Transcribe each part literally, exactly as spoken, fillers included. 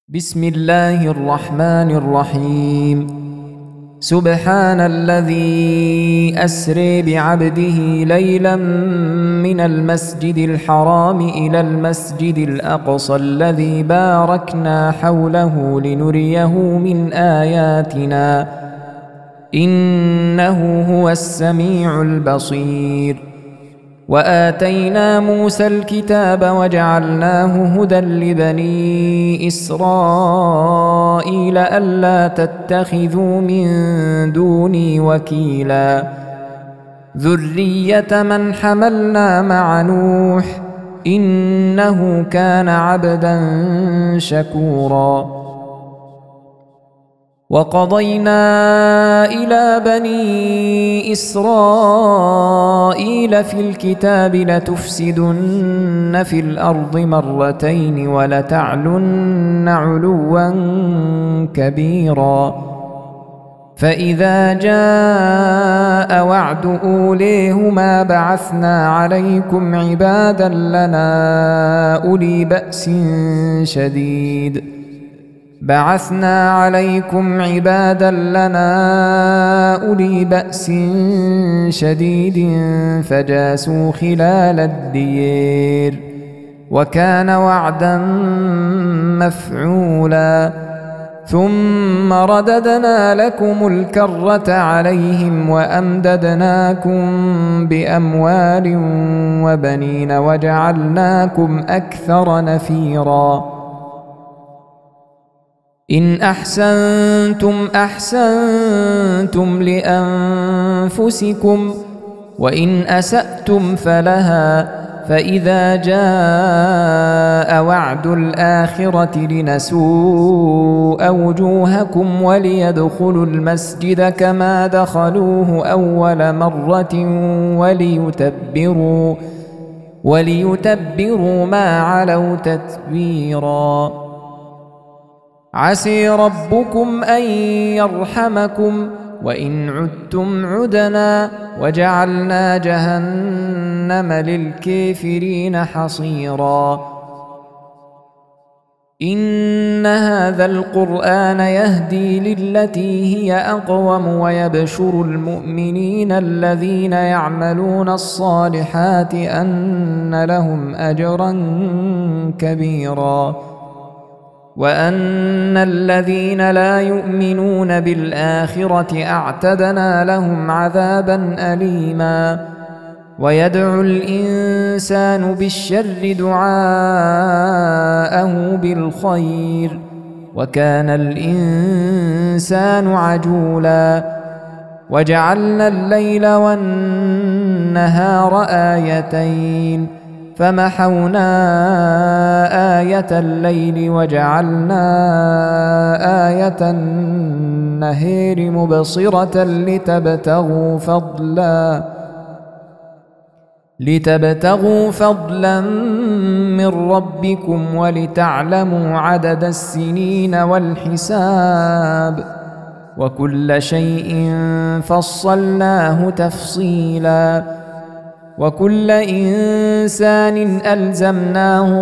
بسم الله الرحمن الرحيم. سبحان الذي أسري بعبده ليلا من المسجد الحرام إلى المسجد الأقصى الذي باركنا حوله لنريه من آياتنا إنه هو السميع البصير. وآتينا موسى الكتاب وجعلناه هدى لبني إسرائيل ألا تتخذوا من دوني وكيلا ذرية من حملنا مع نوح إنه كان عبدا شكورا. وقضينا إلى بني إسرائيل في الكتاب لتفسدن في الأرض مرتين ولتعلن علوا كبيرا. فإذا جاء وعد أوليهما بعثنا عليكم عبادا لنا أولي بأس شديد بعثنا عليكم عبادا لنا أولي بأس شديد فجاسوا خلال الدير وكان وعدا مفعولا. ثم رددنا لكم الكرة عليهم وأمددناكم بأموال وبنين وجعلناكم أكثر نفيرا. إن أحسنتم أحسنتم لأنفسكم وإن أسأتم فلها. فإذا جاء وعد الآخرة لنسوء وجوهكم وليدخلوا المسجد كما دخلوه أول مرة وليتبروا, وليتبروا ما علوا تتبيرا. عسي ربكم أن يرحمكم وإن عدتم عدنا وجعلنا جهنم للكافرين حصيرا. إن هذا القرآن يهدي للتي هي أقوم ويبشر المؤمنين الذين يعملون الصالحات أن لهم أجرا كبيرا وأن الذين لا يؤمنون بالآخرة أعتدنا لهم عذابا أليما. ويدعو الإنسان بالشر دعاءه بالخير وكان الإنسان عجولا. وجعلنا الليل والنهار آيتين فمحونا آية الليل وجعلنا آية النهار مبصرة لتبتغوا فضلا لتبتغوا فضلا من ربكم ولتعلموا عدد السنين والحساب وكل شيء فصلناه تفصيلا. وكل إنسان ألزمناه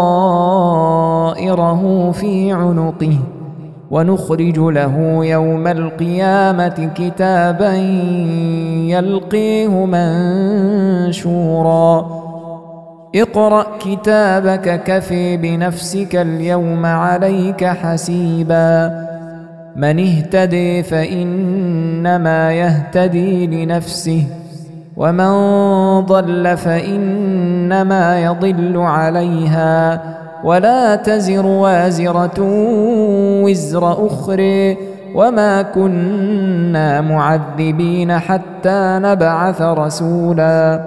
طائره في عنقه ونخرج له يوم القيامة كتابا يلقيه منشورا. اقرأ كتابك كفي بنفسك اليوم عليك حسيبا. من اهتدي فإنما يهتدي لنفسه ومن ضل فإنما يضل عليها ولا تزر وازرة وزر أخرى وما كنا معذبين حتى نبعث رسولا.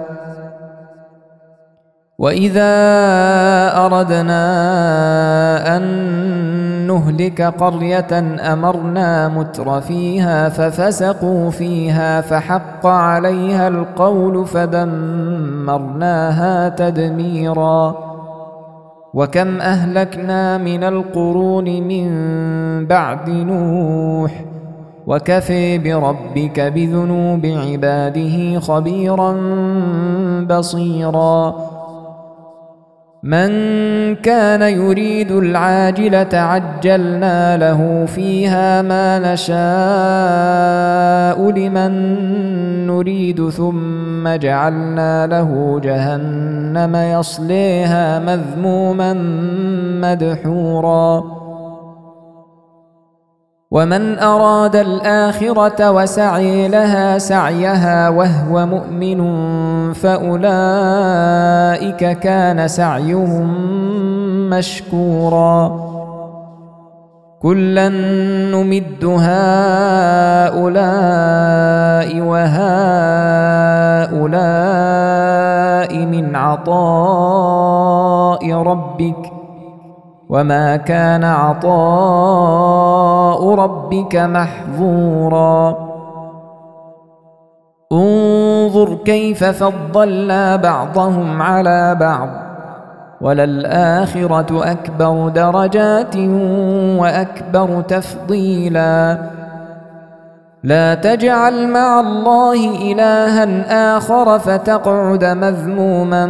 وإذا أردنا أن نهلك قرية أمرنا متر فيها ففسقوا فيها فحق عليها القول فدمرناها تدميرا. وكم أهلكنا من القرون من بعد نوح وكفى بربك بذنوب عباده خبيرا بصيرا. من كان يريد العاجلة عجلنا له فيها ما نشاء لمن نريد ثم جعلنا له جهنم يصليها مذموما مدحورا ومن أراد الآخرة وسعي لها سعيها وهو مؤمن فأولئك كان سعيهم مشكورا كلا نمد هؤلاء وهؤلاء من عطاء ربك وما كان عطاء ربك محظورا انظر كيف فضلنا بعضهم على بعض وللآخرة أكبر درجات وأكبر تفضيلا لا تجعل مع الله إلها آخر فتقعد مذموما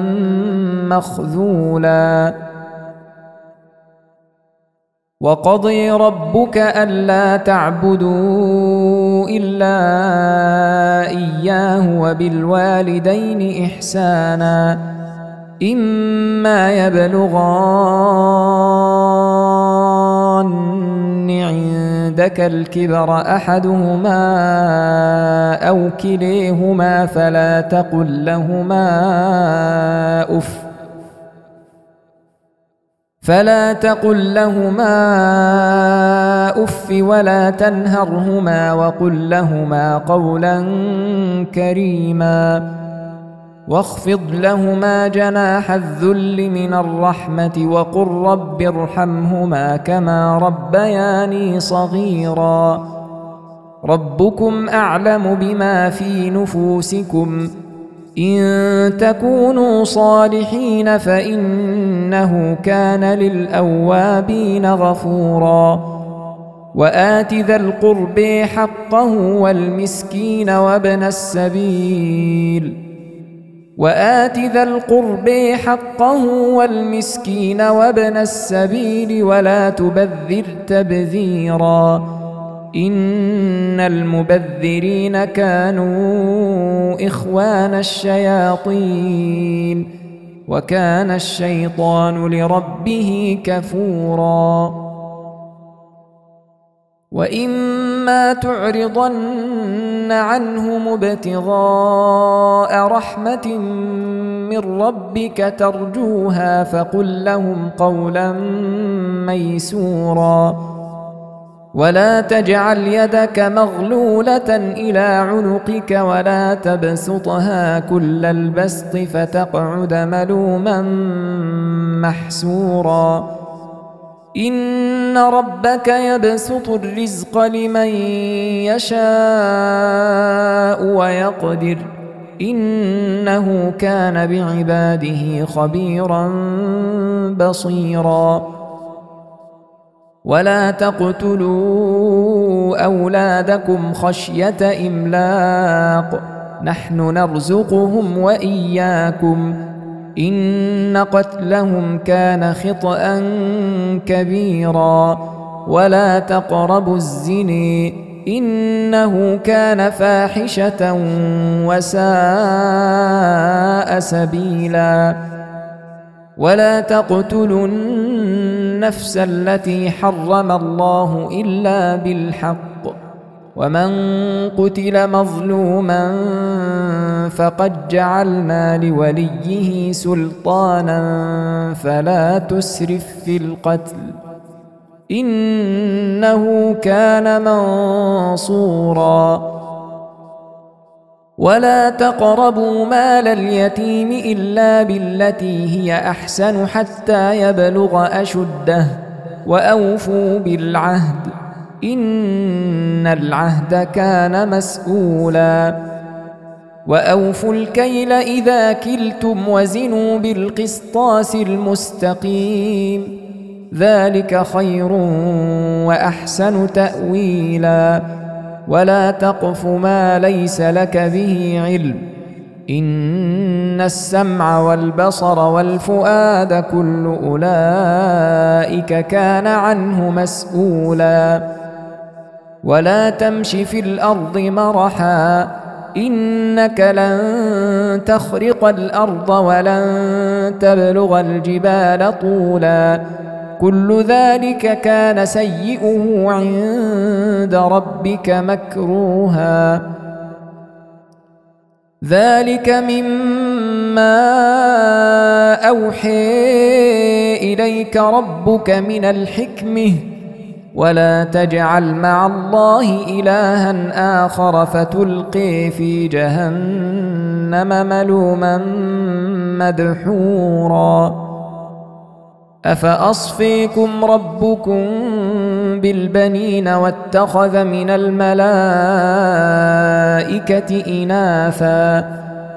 مخذولا وقضي ربك ألا تعبدوا إلا إياه وبالوالدين إحسانا إما يبلغن عندك الكبر أحدهما أو كليهما فلا تقل لهما أف فلا تقل لهما أف ولا تنهرهما وقل لهما قولا كريما واخفض لهما جناح الذل من الرحمة وقل رب ارحمهما كما ربياني صغيرا ربكم أعلم بما في نفوسكم إن تكونوا صالحين فإنه كان للأوابين غفورا وآت ذا القرب حقه والمسكين وابن السبيل وآت ذا القرب حقه والمسكين وابن السبيل ولا تبذر تبذيرا إن المبذرين كانوا إخوان الشياطين وكان الشيطان لربه كفورا وإما تعرضن عنهم ابتغاء رحمة من ربك ترجوها فقل لهم قولا ميسورا ولا تجعل يدك مغلولة إلى عنقك ولا تبسطها كل البسط فتقعد ملوما محسورا إن ربك يبسط الرزق لمن يشاء ويقدر إنه كان بعباده خبيرا بصيرا ولا تقتلوا أولادكم خشية إملاق نحن نرزقهم وإياكم إن قتلهم كان خطأ كبيرا ولا تقربوا الزنا إنه كان فاحشة وساء سبيلا ولا تقتلوا النفس التي حرم الله إلا بالحق ومن قتل مظلوما فقد جعلنا لوليه سلطانا فلا تسرف في القتل إنه كان منصورا ولا تقربوا مال اليتيم إلا بالتي هي أحسن حتى يبلغ أشده وأوفوا بالعهد إن العهد كان مسؤولا وأوفوا الكيل إذا كلتم وزنوا بالقسطاس المستقيم ذلك خير وأحسن تأويلا ولا تقف ما ليس لك به علم إن السمع والبصر والفؤاد كل أولئك كان عنه مسؤولا ولا تمش في الأرض مرحا إنك لن تخرق الأرض ولن تبلغ الجبال طولا كل ذلك كان سيئه عند ربك مكروها ذلك مما أوحي إليك ربك من الحكمة ولا تجعل مع الله إلها آخر فتلقي في جهنم ملوما مدحورا أفأصفيكم ربكم بالبنين واتخذ من الملائكة إناثا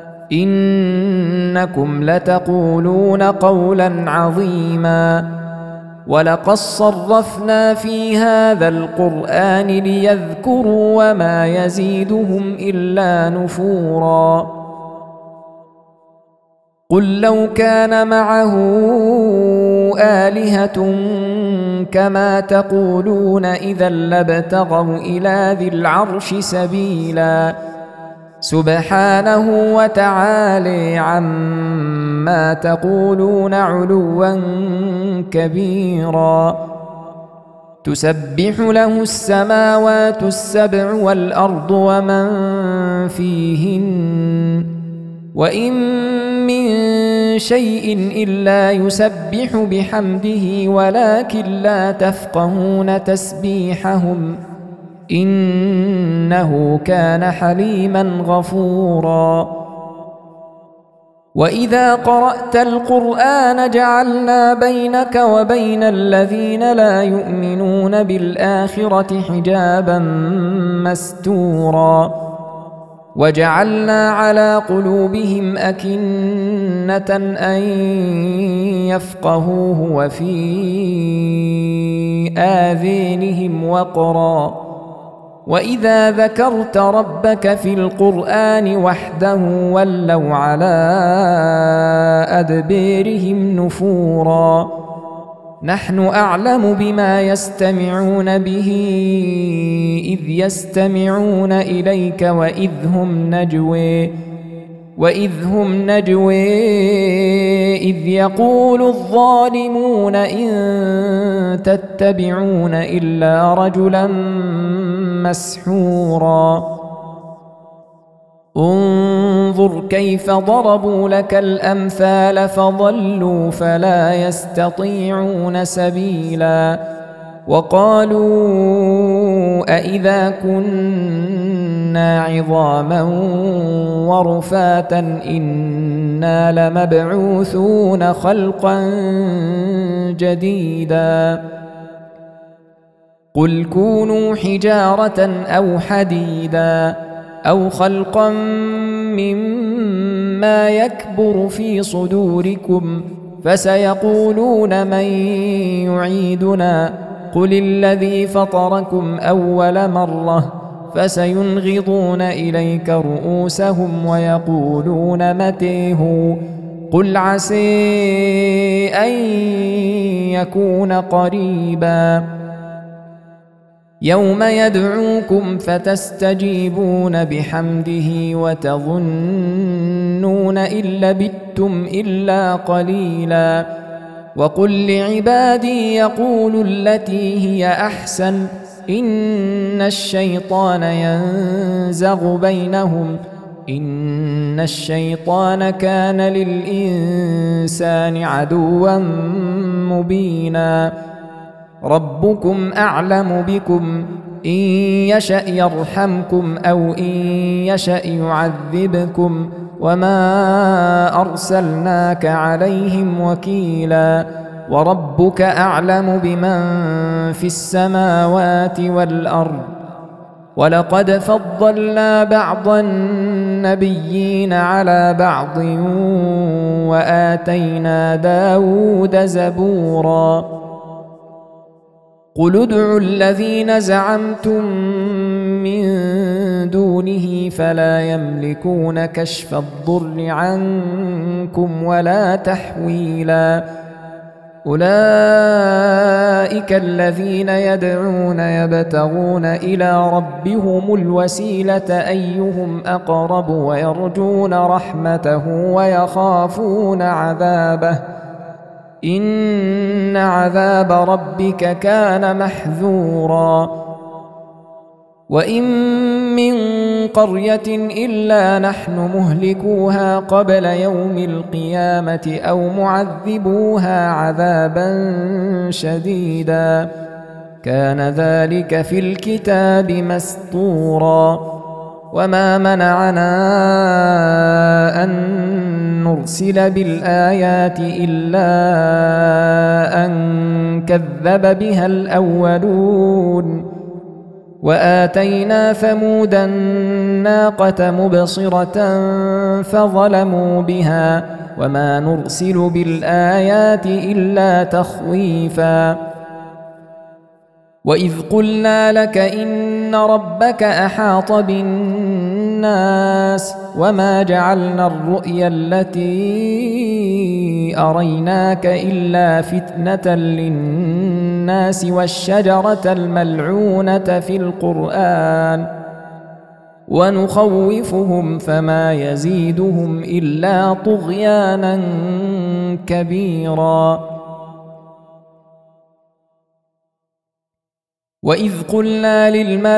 إنكم لتقولون قولا عظيما ولقد صرفنا في هذا القرآن ليذكروا وما يزيدهم إلا نفورا قل لو كان معه آلهة كما تقولون إذا لابتغوا إلى ذي العرش سبيلا سبحانه وتعالى عما تقولون علوا كبيرا تسبح له السماوات السبع والأرض ومن فيهن وإن من شيء إلا يسبح بحمده ولكن لا تفقهون تسبيحهم إنه كان حليما غفورا وإذا قرأت القرآن جعلنا بينك وبين الذين لا يؤمنون بالآخرة حجابا مستورا وجعلنا على قلوبهم أكنة أن يفقهوه وفي آذانهم وقرا وإذا ذكرت ربك في القرآن وحده ولوا على أدبارهم نفورا نحن أعلم بما يستمعون به إذ يستمعون إليك وإذ هم نجوى وإذ هم نجوى إذ يقول الظالمون إن تتبعون إلا رجلا مسحورا انظر كيف ضربوا لك الأمثال فضلوا فلا يستطيعون سبيلا وقالوا أإذا كنا عظاما ورفاتا إنا لمبعوثون خلقا جديدا قل كونوا حجارة أو حديدا أو خلقا مما يكبر في صدوركم فسيقولون من يعيدنا قل الذي فطركم أول مرة فسينغضون إليك رؤوسهم ويقولون متى هو قل عسى أن يكون قريبا يوم يدعوكم فتستجيبون بحمده وتظنون إن لبثتم إلا قليلا وقل لعبادي يقولوا التي هي أحسن إن الشيطان ينزغ بينهم إن الشيطان كان للإنسان عدوا مبينا ربكم أعلم بكم إن يشأ يرحمكم أو إن يشأ يعذبكم وما أرسلناك عليهم وكيلا وربك أعلم بمن في السماوات والأرض ولقد فضلنا بعض النبيين على بعض وآتينا داود زبورا قل ادعوا الذين زعمتم من دونه فلا يملكون كشف الضر عنكم ولا تحويلا أولئك الذين يدعون يبتغون إلى ربهم الوسيلة أيهم أقرب ويرجون رحمته ويخافون عذابه إن عذاب ربك كان محذورا وإن من قرية إلا نحن مهلكوها قبل يوم القيامة أو معذبوها عذابا شديدا كان ذلك في الكتاب مسطورا وما منعنا أن نرسل بالآيات إلا أن كذب بها الأولون وآتينا ثمود الناقة مبصرة فظلموا بها وما نرسل بالآيات إلا تخويفا وإذ قلنا لك إن ربك أحاط بالناس وما جعلنا الرؤيا التي أريناك إلا فتنة للناس والشجرة الملعونة في القرآن ونخوفهم فما يزيدهم إلا طغيانا كبيرا وإذ قلنا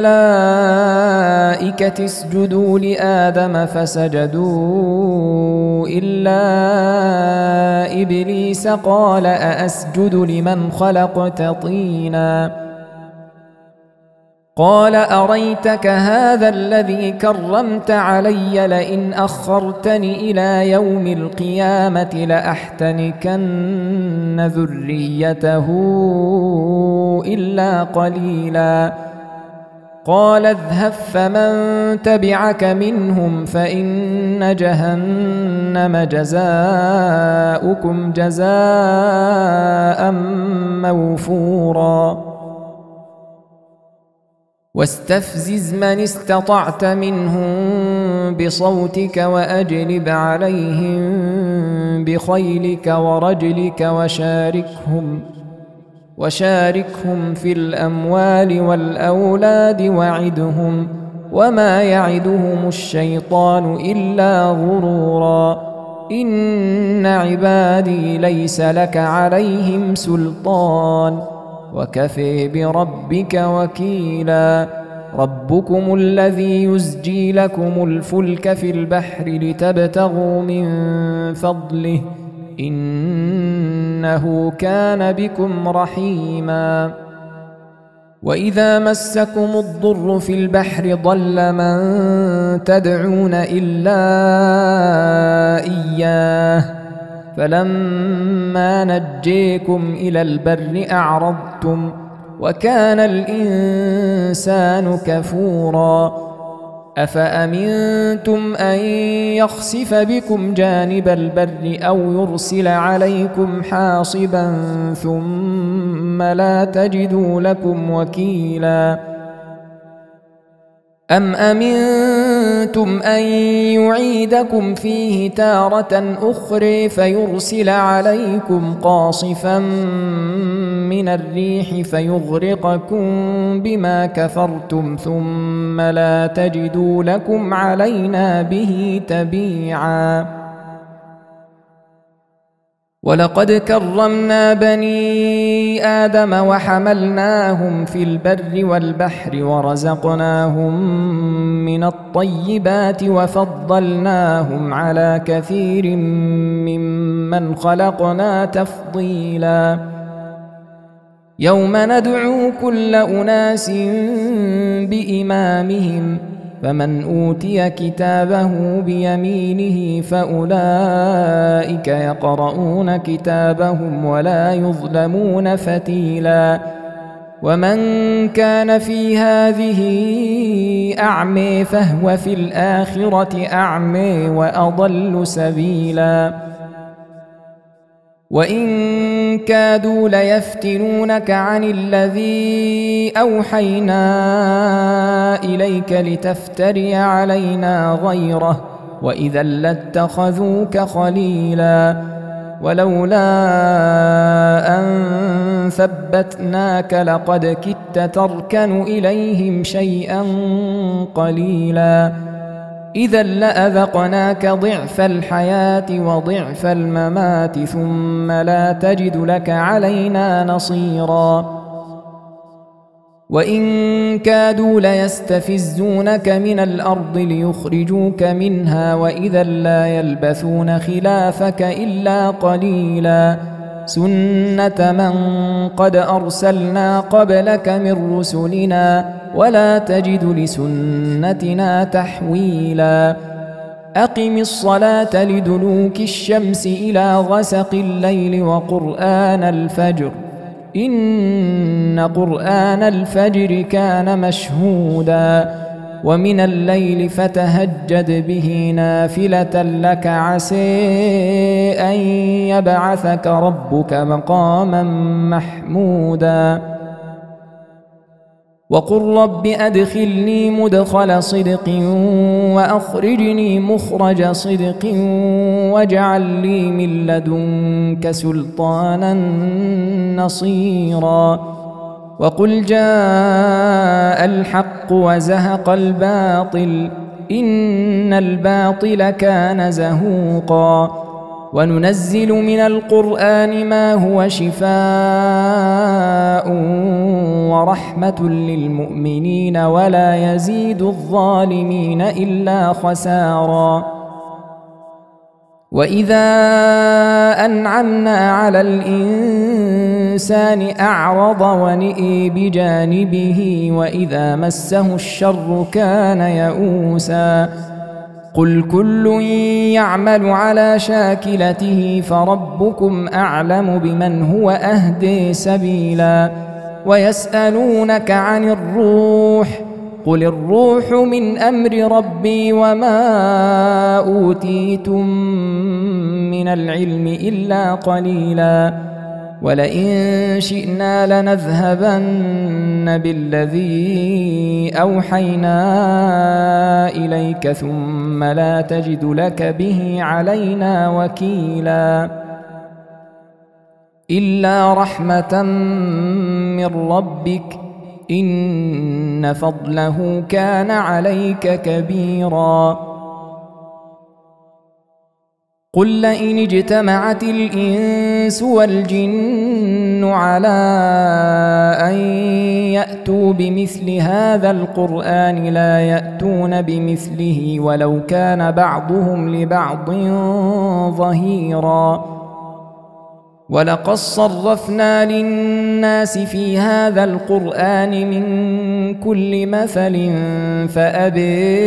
للملائكة اسجدوا لآدم فسجدوا إلا إبليس قال أأسجد لمن خلقت طينا قال أريتك هذا الذي كرمت علي لئن أخرتني إلى يوم القيامة لأحتنكن ذريته إلا قليلا قال اذهب فمن تبعك منهم فإن جهنم جزاؤكم جزاء موفورا واستفزز من استطعت منهم بصوتك وأجلب عليهم بخيلك ورجلك وشاركهم وشاركهم في الأموال والأولاد وعدهم وما يعدهم الشيطان إلا غرورا إن عبادي ليس لك عليهم سلطان وكفي بربك وكيلا ربكم الذي يزجي لكم الفلك في البحر لتبتغوا من فضله إنه كان بكم رحيما وإذا مسكم الضر في البحر ضل من تدعون إلا إياه فلما نجيكم إلى البر أعرضتم وكان الإنسان كفورا أفأمنتم أن يخسف بكم جانب البر أو يرسل عليكم حاصبا ثم لا تجدوا لكم وكيلا أم أمنتم أن يعيدكم فيه تارة أخرى فيرسل عليكم قاصفا من الريح فيغرقكم بما كفرتم ثم لا تجدوا لكم علينا به تبيعا ولقد كرمنا بني آدم وحملناهم في البر والبحر ورزقناهم من الطيبات وفضلناهم على كثير ممن خلقنا تفضيلا يوم ندعو كل أناس بإمامهم فمن أوتي كتابه بيمينه فأولئك يقرؤون كتابهم ولا يظلمون فتيلا ومن كان في هذه أعمى فهو في الآخرة أعمى وأضل سبيلا وإن كادوا ليفتنونك عن الذي أوحينا إليك لتفتري علينا غيره وإذا لاتخذوك خليلا ولولا أن ثبتناك لقد كدت تركن إليهم شيئا قليلا إذا لأذقناك ضعف الحياة وضعف الممات ثم لا تجد لك علينا نصيرا وإن كادوا ليستفزونك من الأرض ليخرجوك منها وإذا لا يلبثون خلافك إلا قليلا سنة من قد أرسلنا قبلك من رسلنا ولا تجد لسنتنا تحويلا أقم الصلاة لدلوك الشمس إلى غسق الليل وقرآن الفجر إن قرآن الفجر كان مشهودا ومن الليل فتهجد به نافلة لك عسى أن يبعثك ربك مقاما محمودا وقل رب أدخلني مدخل صدق وأخرجني مخرج صدق واجعل لي من لدنك سلطانا نصيرا وقل جاء الحق وزهق الباطل إن الباطل كان زهوقا وننزل من القرآن ما هو شفاء ورحمة للمؤمنين ولا يزيد الظالمين إلا خسارا وإذا أنعمنا على الإنسان أعرض ونئي بجانبه وإذا مسه الشر كان يئوسا قل كل يعمل على شاكلته فربكم أعلم بمن هو أهدي سبيلا ويسألونك عن الروح قل الروح من أمر ربي وما أوتيتم من العلم إلا قليلا ولئن شئنا لنذهبن بالذي أوحينا إليك ثم لا تجد لك به علينا وكيلا إلا رحمة من ربك إن فضله كان عليك كبيرا قل لئن اجتمعت الإنس والجن على أن يأتوا بمثل هذا القرآن لا يأتون بمثله ولو كان بعضهم لبعض ظهيرا ولقد صرفنا للناس في هذا القرآن من كل مثل فأبى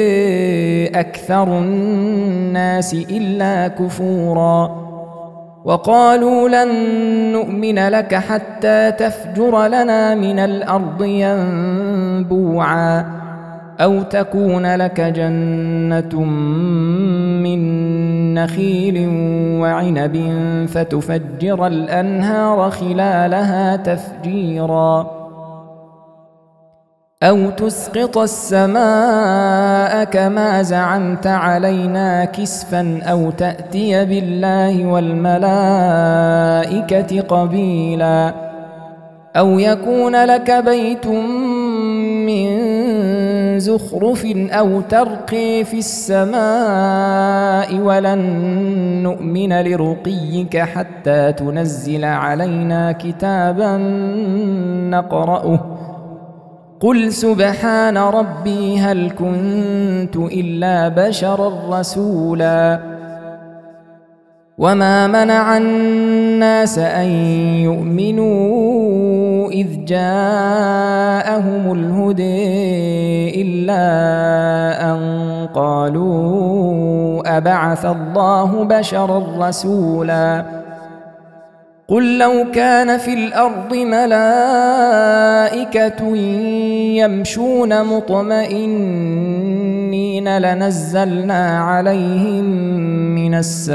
أكثر الناس إلا كفورا وقالوا لن نؤمن لك حتى تفجر لنا من الأرض ينبوعا أو تكون لك جنة من نخيل وعنب فتفجر الأنهار خلالها تفجيرا أو تسقط السماء كما زعمت علينا كسفا أو تأتي بالله والملائكة قبيلا أو يكون لك بيت من زخرف أو ترقي في السماء ولن نؤمن لرقيك حتى تنزل علينا كتابا نقرأه قل سبحان ربي هل كنت إلا بشرا رسولا وما منع الناس أن يؤمنوا إذ جاءهم الهدى إلا أن قالوا أبعث الله بشرا رسولا قل لو كان في الأرض ملائكة يمشون مطمئنين المؤمنين لنزلنا عليهم من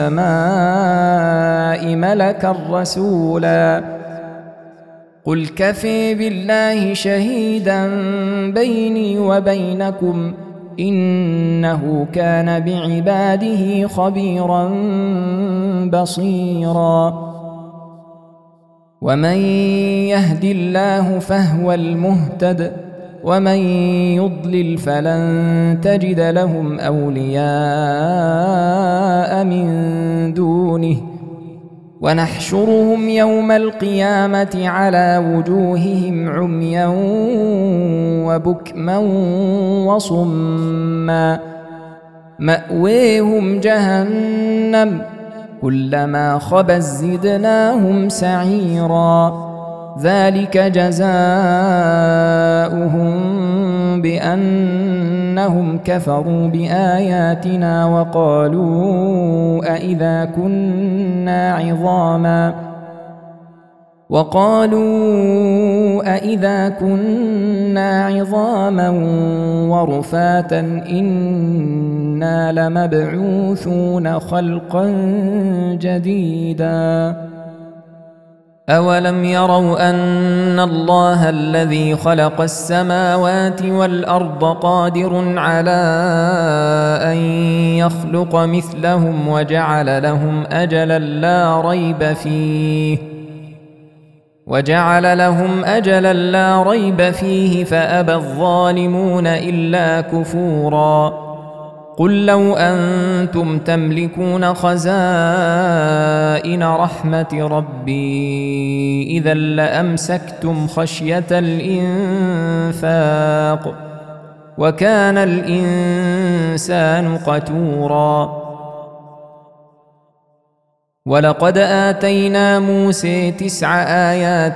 السماء ملكا رسولا قل كفى بالله شهيدا بيني وبينكم إنه كان بعباده خبيرا بصيرا ومن يهد الله فهو المهتد ومن يضلل فلن تجد لهم أولياء من دونه ونحشرهم يوم القيامة على وجوههم عميا وبكما وصما مأويهم جهنم كلما خبت زدناهم سعيرا ذلك جزاؤهم بأنهم كفروا بآياتنا وقالوا أئذا كنا عظاما وقالوا أئذا كنا عظاما ورفاتا إنا لمبعوثون خلقا جديدا أولم يروا أن الله الذي خلق السماوات والأرض قادر على أن يخلق مثلهم وجعل لهم أجلا لا ريب فيه وجعل لهم أجلا لا ريب فيه فأبى الظالمون إلا كفورا قل لو أنتم تملكون خزائن رحمة ربي إذا لأمسكتم خشية الإنفاق وكان الإنسان قتورا ولقد آتينا موسى تسع آيات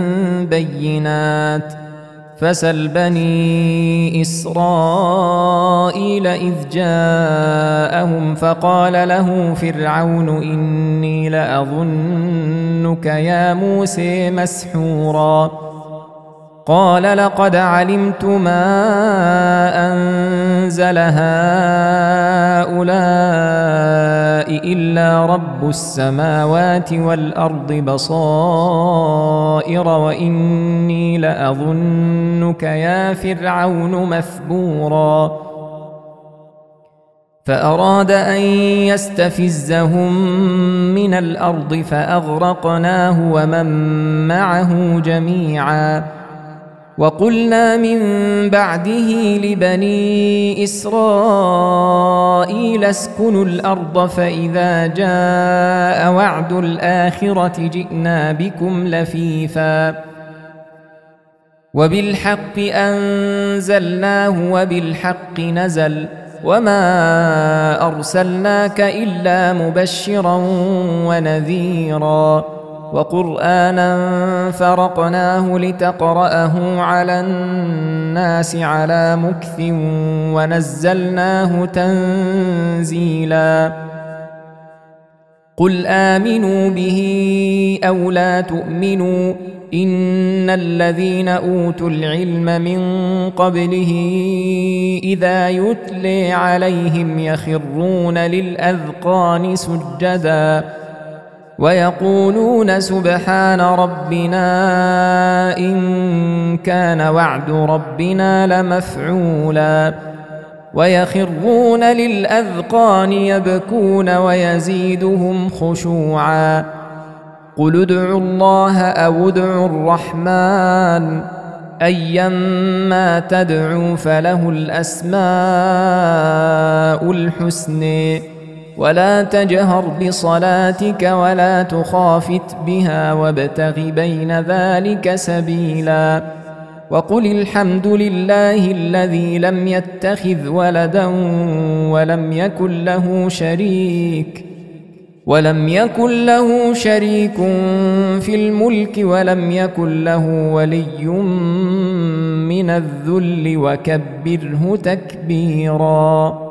بينات فسل بني إسرائيل إذ جاءهم فقال له فرعون إني لأظنك يا موسى مسحورا قال لقد علمت ما أنزل هؤلاء إلا رب السماوات والأرض بصائر وإني لأظنك يا فرعون مثبورا فأراد أن يستفزهم من الأرض فأغرقناه ومن معه جميعا وقلنا من بعده لبني إسرائيل اسكنوا الأرض فإذا جاء وعد الآخرة جئنا بكم لفيفا وبالحق أنزلناه وبالحق نزل وما أرسلناك إلا مبشرا ونذيرا وقرآنا فرقناه لتقرأه على الناس على مكث ونزلناه تنزيلا قل آمنوا به أو لا تؤمنوا إن الذين أوتوا العلم من قبله إذا يتلي عليهم يخرون للأذقان سجدا ويقولون سبحان ربنا إن كان وعد ربنا لمفعولا ويخرون للأذقان يبكون ويزيدهم خشوعا قل ادعوا الله أو ادعوا الرحمن أيما تدعوا فله الأسماء الحسنى ولا تجهر بصلاتك ولا تخافت بها وابتغ بين ذلك سبيلا وقل الحمد لله الذي لم يتخذ ولدا ولم يكن له شريك ولم يكن له شريك في الملك ولم يكن له ولي من الذل وكبره تكبيرا.